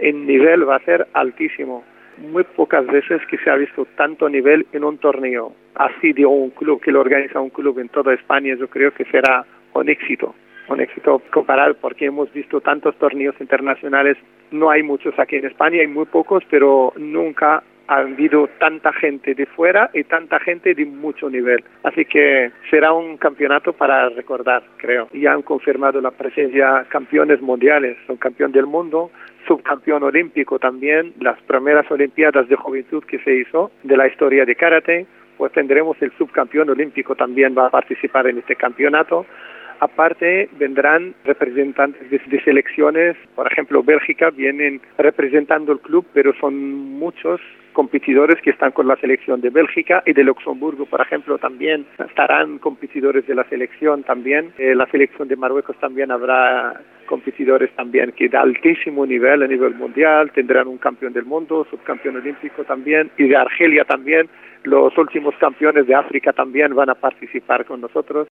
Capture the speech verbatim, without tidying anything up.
el nivel va a ser altísimo. Muy pocas veces que se ha visto tanto nivel en un torneo. Así de un club, que lo organiza un club en toda España, yo creo que será un éxito. Un éxito comparado, porque hemos visto tantos torneos internacionales. No hay muchos aquí en España, hay muy pocos, pero nunca ha habido tanta gente de fuera y tanta gente de mucho nivel. Así que será un campeonato para recordar, creo. Ya han confirmado la presencia campeones mundiales, son campeón del mundo, subcampeón olímpico también, las primeras olimpiadas de juventud que se hizo de la historia de karate, pues tendremos el subcampeón olímpico también va a participar en este campeonato. Aparte, vendrán representantes de, de selecciones, por ejemplo, Bélgica, vienen representando el club, pero son muchos competidores que están con la selección de Bélgica y de Luxemburgo, por ejemplo, también estarán competidores de la selección también. Eh, la selección de Marruecos también habrá competidores también que de altísimo nivel, a nivel mundial, tendrán un campeón del mundo, subcampeón olímpico también, y de Argelia también. Los últimos campeones de África también van a participar con nosotros.